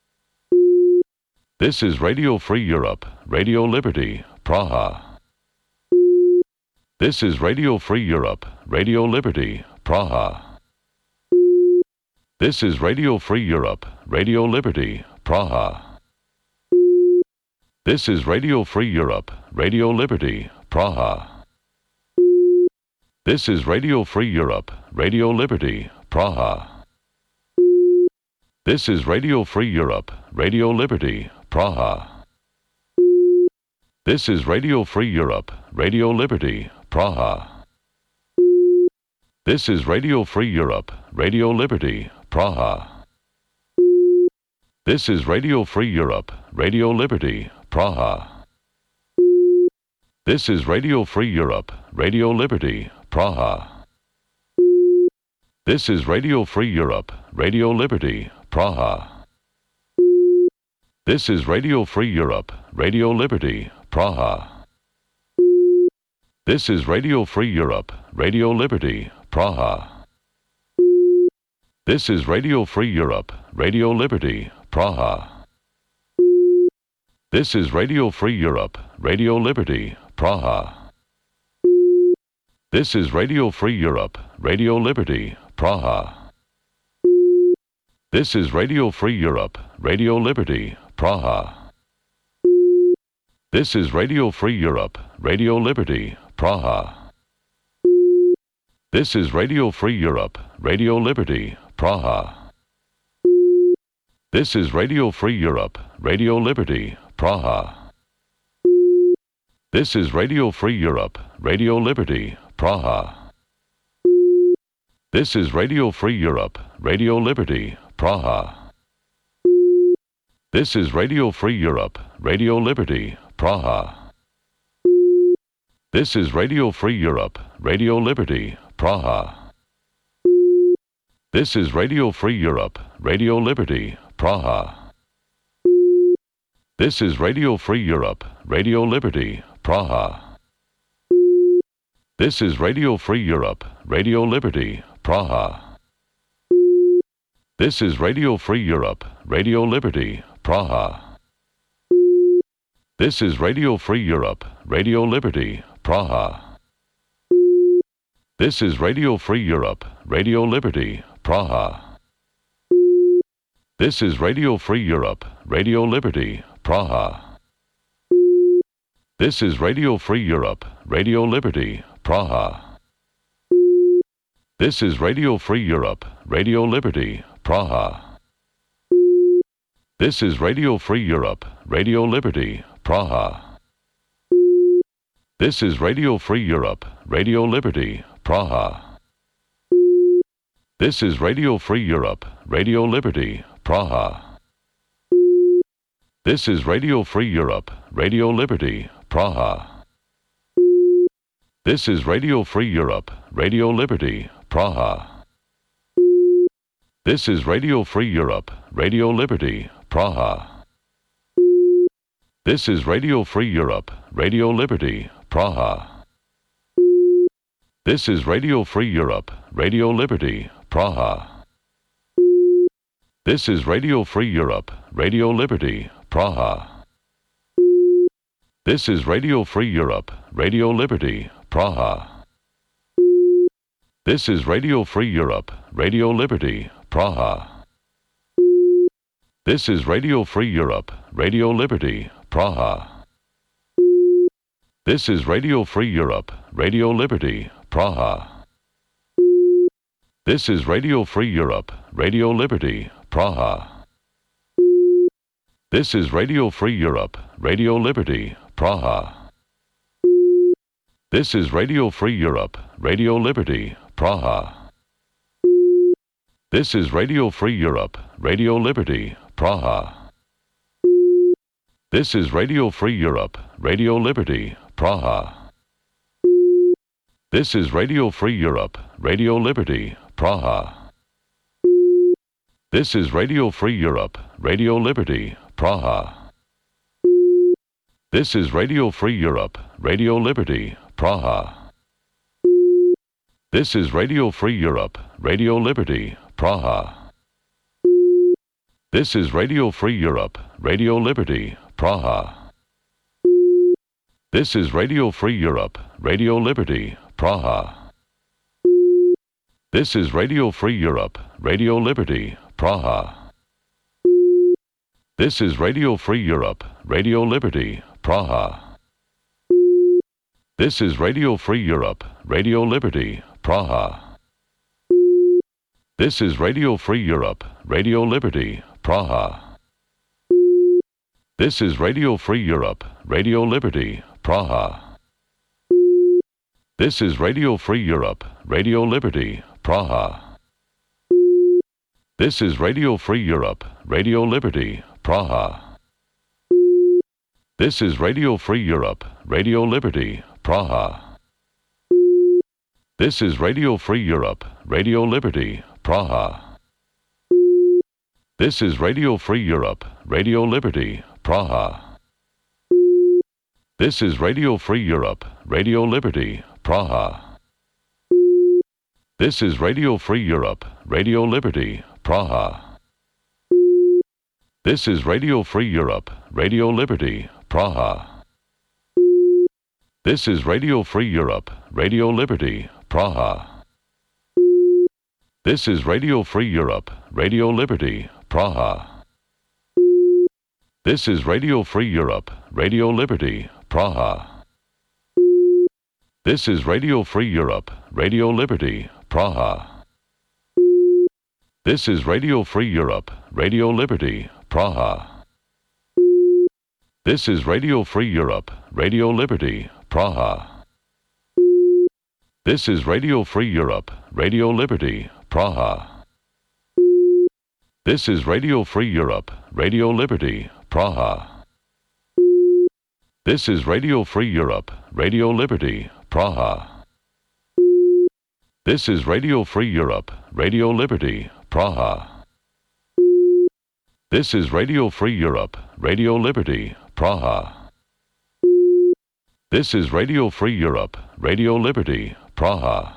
This is Radio Free Europe, Radio Liberty, Praha. This is Radio Free Europe, Radio Liberty, Praha. This is Radio Free Europe, Radio Liberty, Praha. This is Radio Free Europe, Radio Liberty, Praha. This is Radio Free Europe, Radio Liberty, Praha. This is Radio Free Europe, Radio Liberty, Praha. This is Radio Free Europe, Radio Liberty, Praha. This is Radio Free Europe, Radio Liberty, Praha. This is Radio Free Europe, Radio Liberty, Praha. This is Radio Free Europe, Radio Liberty, Praha. This is Radio Free Europe, Radio Liberty, Praha. This is Radio Free Europe, Radio Liberty, Praha. This is Radio Free Europe, Radio Liberty, Praha. This is Radio Free Europe, Radio Liberty, Praha. This is Radio Free Europe, Radio Liberty, Praha. This is Radio Free Europe, Radio Liberty, Praha. This is Radio Free Europe, Radio Liberty, Praha. This is Radio Free Europe, Radio Liberty, Praha. This is Radio Free Europe, Radio Liberty, Praha. This is Radio Free Europe, Radio Liberty, Praha. This is Radio Free Europe, Radio Liberty, Praha. This is Radio Free Europe, Radio Liberty, Praha. This is Radio Free Europe, Radio Liberty, Praha. This is Radio Free Europe, Radio Liberty, Praha. This is Radio Free Europe, Radio Liberty, Praha. This is Radio Free Europe, Radio Liberty, Praha. This is Radio Free Europe, Radio Liberty, Praha. This is Radio Free Europe, Radio Liberty, Praha. This is Radio Free Europe, Radio Liberty, Praha. This is Radio Free Europe, Radio Liberty, Praha. This is Radio Free Europe, Radio Liberty, Praha. This is Radio Free Europe, Radio Liberty, Praha. This is Radio Free Europe, Radio Liberty, Praha. This is Radio Free Europe, Radio Liberty, Praha. This is Radio Free Europe, Radio Liberty, Praha. This is Radio Free Europe, Radio Liberty, Praha. This is Radio Free Europe, Radio Liberty, Praha. This is Radio Free Europe, Radio Liberty, Praha. This is Radio Free Europe, Radio Liberty, Praha. This is Radio Free Europe, Radio Liberty, Praha. This is Radio Free Europe, Radio Liberty, Praha. This is Radio Free Europe, Radio Liberty, Praha. This is Radio Free Europe, Radio Liberty, Praha. This is Radio Free Europe, Radio Liberty, Praha. This is Radio Free Europe, Radio Liberty, Praha. This is Radio Free Europe, Radio Liberty, Praha. This is Radio Free Europe, Radio Liberty, Praha. This is Radio Free Europe, Radio Liberty, Praha. This is Radio Free Europe, Radio Liberty, Praha. This is Radio Free Europe, Radio Liberty, Praha. This is Radio Free Europe, Radio Liberty, Praha. This is Radio Free Europe, Radio Liberty, Praha. This is Radio Free Europe, Radio Liberty, Praha. This is Radio Free Europe, Radio Liberty, Praha. This is Radio Free Europe, Radio Liberty, Praha. This is Radio Free Europe, Radio Liberty, Praha. This is Radio Free Europe, Radio Liberty, Praha. This is Radio Free Europe, Radio Liberty, Praha. This is Radio Free Europe, Radio Liberty, Praha. This is Radio Free Europe, Radio Liberty, Praha. This is Radio Free Europe, Radio Liberty, Praha. This is Radio Free Europe, Radio Liberty, Praha. This is Radio Free Europe, Radio Liberty, Praha. This is Radio Free Europe, Radio Liberty, Praha. This is Radio Free Europe, Radio Liberty, Praha. This is Radio Free Europe, Radio Liberty, Praha. This is Radio Free Europe, Radio Liberty, Praha. This is Radio Free Europe, Radio Liberty, Praha. This is Radio Free Europe, Radio Liberty, Praha. This is Radio Free Europe, Radio Liberty, Praha. This is Radio Free Europe, Radio Liberty, Praha. This is Radio Free Europe, Radio Liberty, Praha. This is Radio Free Europe, Radio Liberty, Praha. This is Radio Free Europe, Radio Liberty, Praha. This is Radio Free Europe, Radio Liberty, Praha. This is Radio Free Europe, Radio Liberty, Praha. This is Radio Free Europe, Radio Liberty, Praha. This is Radio Free Europe, Radio Liberty, Praha. This is Radio Free Europe, Radio Liberty, Praha. This is Radio Free Europe, Radio Liberty, Praha. This is Radio Free Europe, Radio Liberty, Praha. This is Radio Free Europe, Radio Liberty, Praha.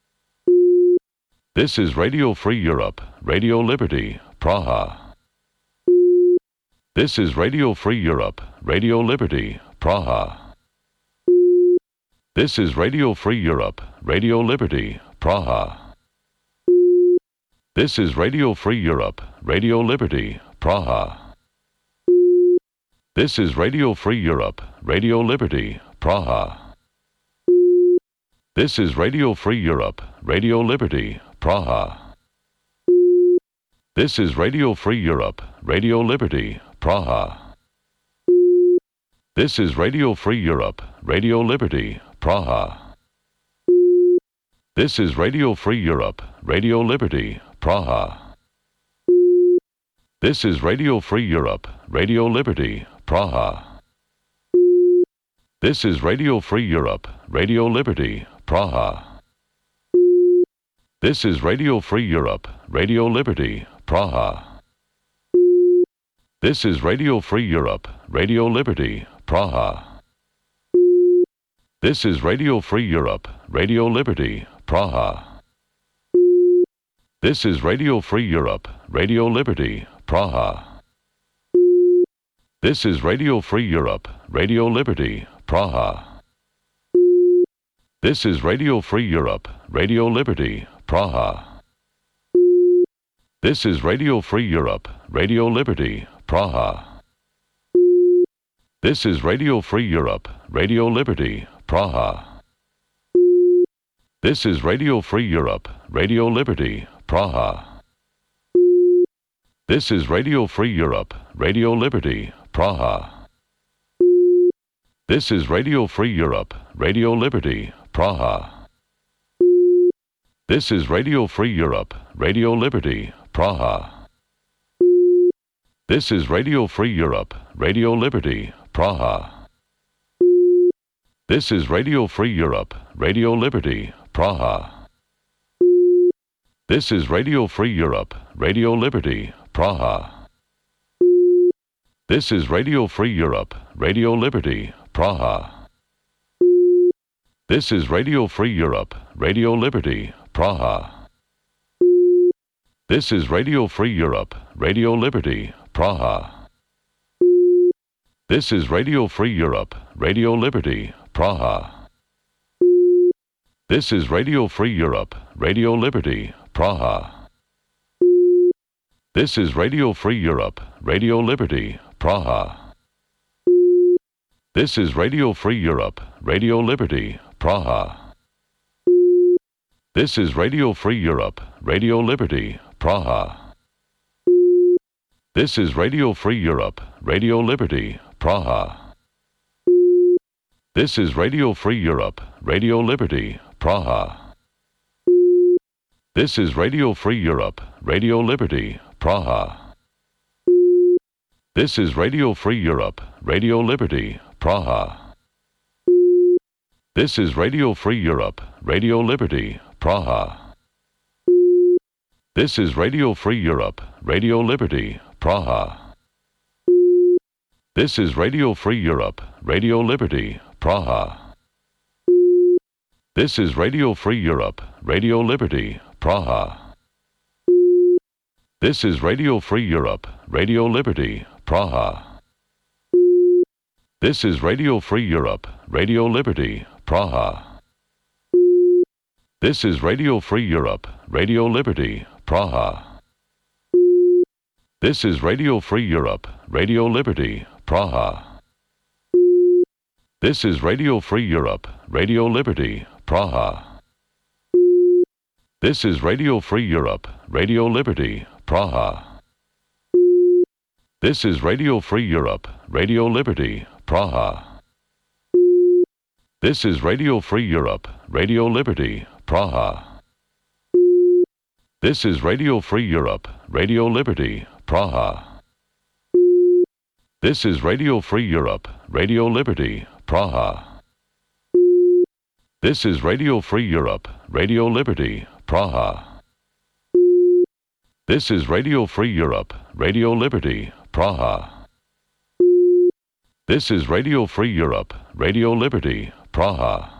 This is Radio Free Europe, Radio Liberty, Praha. This is Radio Free Europe, Radio Liberty, Praha. This is Radio Free Europe, Radio Liberty, Praha. This is Radio Free Europe, Radio Liberty, Praha. This is Radio Free Europe, Radio Liberty, Praha. This is Radio Free Europe, Radio Liberty, Praha. This is Radio Free Europe, Radio Liberty, Praha. This is Radio Free Europe, Radio Liberty, Praha. This is Radio Free Europe, Radio Liberty, Praha. This is Radio Free Europe, Radio Liberty, Praha. This is Radio Free Europe, Radio Liberty, Praha. This is Radio Free Europe, Radio Liberty, Praha. This is Radio Free Europe, Radio Liberty, Praha. This is Radio Free Europe, Radio Liberty, Praha. This is Radio Free Europe, Radio Liberty, Praha. This is Radio Free Europe, Radio Liberty, Praha. This is Radio Free Europe, Radio Liberty, Praha. This is Radio Free Europe, Radio Liberty, Praha. This is Radio Free Europe, Radio Liberty, Praha. This is Radio Free Europe, Radio Liberty, Praha. This is Radio Free Europe, Radio Liberty, Praha. This is Radio Free Europe, Radio Liberty, Praha. This is Radio Free Europe, Radio Liberty, Praha. This is Radio Free Europe, Radio Liberty, Praha. This is Radio Free Europe, Radio Liberty, Praha. This is Radio Free Europe, Radio Liberty, Praha. This is Radio Free Europe, Radio Liberty, Praha. This is Radio Free Europe, Radio Liberty, Praha. This is Radio Free Europe, Radio Liberty, Praha. This is Radio Free Europe, Radio Liberty, Praha. This is Radio Free Europe, Radio Liberty, Praha. This is Radio Free Europe, Radio Liberty, Praha. This is Radio Free Europe, Radio Liberty, Praha. This is Radio Free Europe, Radio Liberty, Praha. This is Radio Free Europe, Radio Liberty, Praha. This is Radio Free Europe, Radio Liberty, Praha. This is Radio Free Europe, Radio Liberty, Praha. This is Radio Free Europe, Radio Liberty, Praha. This is Radio Free Europe, Radio Liberty, Praha. This is Radio Free Europe, Radio Liberty, Praha. This is Radio Free Europe, Radio Liberty, Praha. This is Radio Free Europe, Radio Liberty, Praha. This is Radio Free Europe, Radio Liberty, Praha. This is Radio Free Europe, Radio Liberty, Praha. This is Radio Free Europe, Radio Liberty, Praha. This is Radio Free Europe, Radio Liberty, Praha. This is Radio Free Europe, Radio Liberty, Praha. This is Radio Free Europe, Radio Liberty, Praha. This is Radio Free Europe, Radio Liberty, Praha. This is Radio Free Europe, Radio Liberty, Praha. This is Radio Free Europe, Radio Liberty, Praha. This is Radio Free Europe, Radio Liberty, Praha. This is Radio Free Europe, Radio Liberty, Praha. This is Radio Free Europe, Radio Liberty, Praha. This is Radio Free Europe, Radio Liberty, Praha.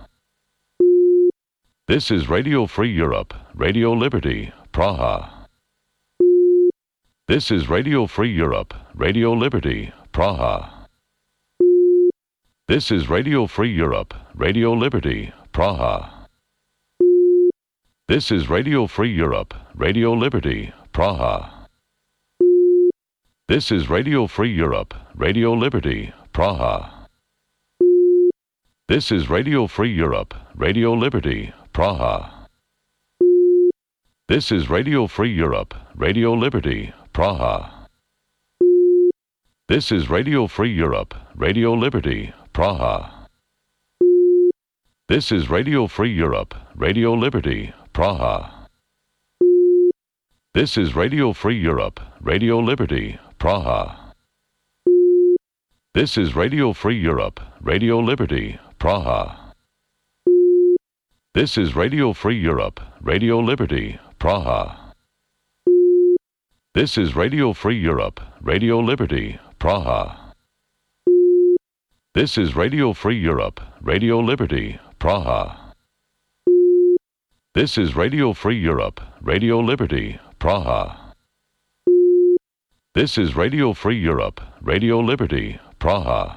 This is Radio Free Europe, Radio Liberty, Praha. This is Radio Free Europe, Radio Liberty, Praha. This is Radio Free Europe, Radio Liberty, Praha. This is Radio Free Europe, Radio Liberty, Praha. This is Radio Free Europe, Radio Liberty, Praha. This is Radio Free Europe, Radio Liberty, Praha. This is Radio Free Europe, Radio Liberty, Praha. This is Radio Free Europe, Radio Liberty, Praha. This is Radio Free Europe, Radio Liberty, Praha. This is Radio Free Europe, Radio Liberty, Praha. This is Radio Free Europe, Radio Liberty, Praha. This is Radio Free Europe, Radio Liberty, Praha. This is Radio Free Europe, Radio Liberty, Praha. This is Radio Free Europe, Radio Liberty, Praha. This is Radio Free Europe, Radio Liberty, Praha. This is Radio Free Europe, Radio Liberty, Praha.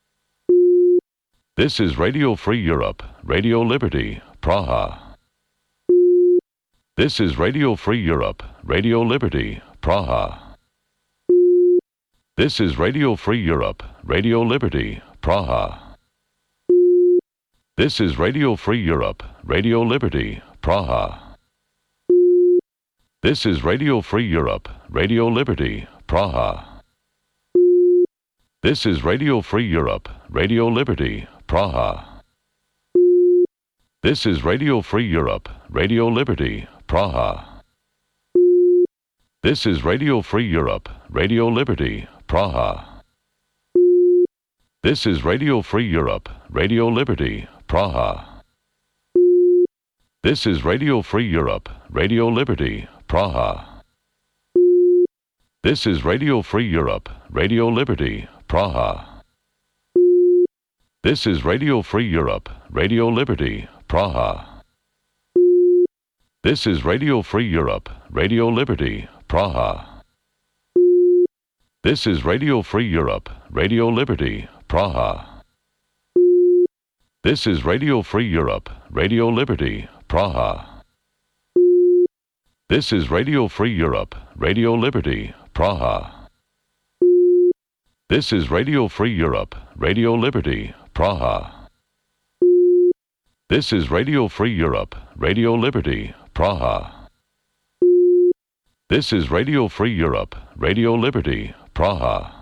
This is Radio Free Europe, Radio Liberty, Praha. This is Radio Free Europe, Radio Liberty, Praha. This is Radio Free Europe, Radio Liberty, Praha. This is Radio Free Europe, Radio Liberty, Praha. This is Radio Free Europe, Radio Liberty, Praha. This is Radio Free Europe, Radio Liberty, Praha. This is Radio Free Europe, Radio Liberty, Praha. This is Radio Free Europe, Radio Liberty, Praha. This is Radio Free Europe, Radio Liberty, Praha. This is Radio Free Europe, Radio Liberty, Praha. This is Radio Free Europe, Radio Liberty, Praha. This is Radio Free Europe, Radio Liberty, Praha. This is Radio Free Europe, Radio Liberty, Praha. This is Radio Free Europe, Radio Liberty, Praha. This is Radio Free Europe, Radio Liberty, Praha. This is Radio Free Europe, Radio Liberty, Praha. This is Radio Free Europe, Radio Liberty, Praha. This is Radio Free Europe, Radio Liberty, Praha. This is Radio Free Europe, Radio Liberty, Praha.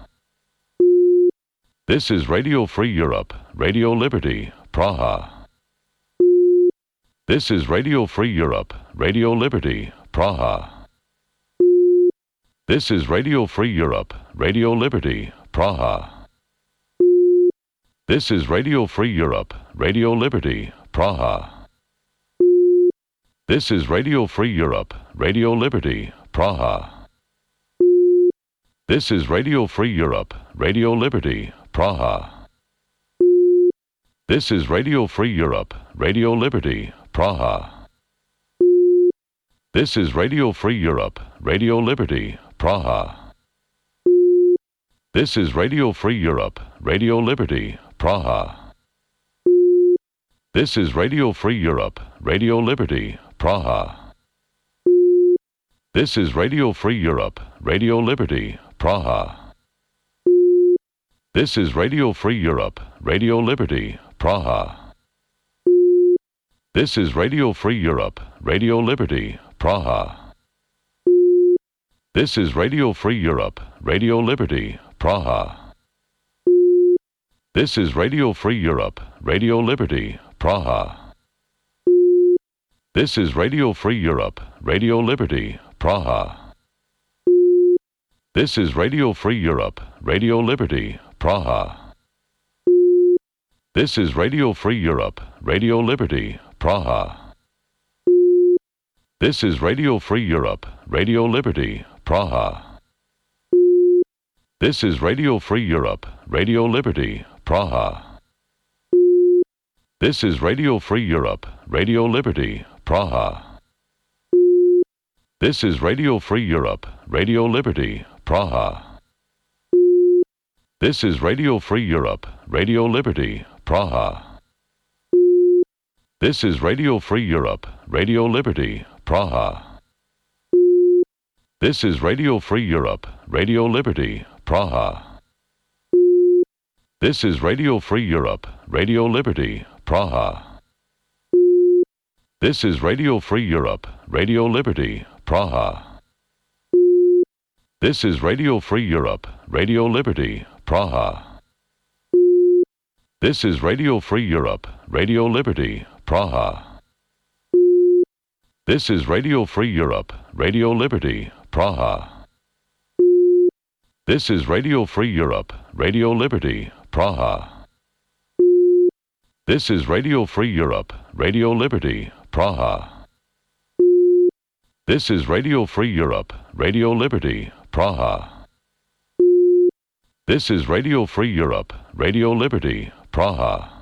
This is Radio Free Europe, Radio Liberty, Praha. This is Radio Free Europe, Radio Liberty, Praha. This is Radio Free Europe, Radio Liberty, Praha. This is Radio Free Europe, Radio Liberty, Praha. This is Radio Free Europe, Radio Liberty, Praha. This is Radio Free Europe, Radio Liberty, Praha. This is Radio Free Europe, Radio Liberty, Praha. This is Radio Free Europe, Radio Liberty, Praha. This is Radio Free Europe, Radio Liberty, Praha. This is Radio Free Europe, Radio Liberty, Praha. This is Radio Free Europe, Radio Liberty, Praha. This is Radio Free Europe, Radio Liberty, Praha. This is Radio Free Europe, Radio Liberty, Praha. This is Radio Free Europe, Radio Liberty, Praha. This is Radio Free Europe, Radio Liberty, Praha. This is Radio Free Europe, Radio Liberty, Praha. This is Radio Free Europe, Radio Liberty, Praha. This is Radio Free Europe, Radio Liberty, Praha. This is Radio Free Europe, Radio Liberty, Praha. This is Radio Free Europe, Radio Liberty, Praha. This is Radio Free Europe, Radio Liberty, Praha. This is Radio Free Europe, Radio Liberty, Praha. This is Radio Free Europe, Radio Liberty, Praha. This is Radio Free Europe, Radio Liberty, Praha. This is Radio Free Europe, Radio Liberty, Praha. This is Radio Free Europe, Radio Liberty, Praha. This is Radio Free Europe, Radio Liberty, Praha. This is Radio Free Europe, Radio Liberty, Praha. This is Radio Free Europe, Radio Liberty, Praha. This is Radio Free Europe, Radio Liberty, Praha. This is Radio Free Europe, Radio Liberty, Praha. This is Radio Free Europe, Radio Liberty, Praha. This is Radio Free Europe, Radio Liberty, Praha. This is Radio Free Europe, Radio Liberty, Praha.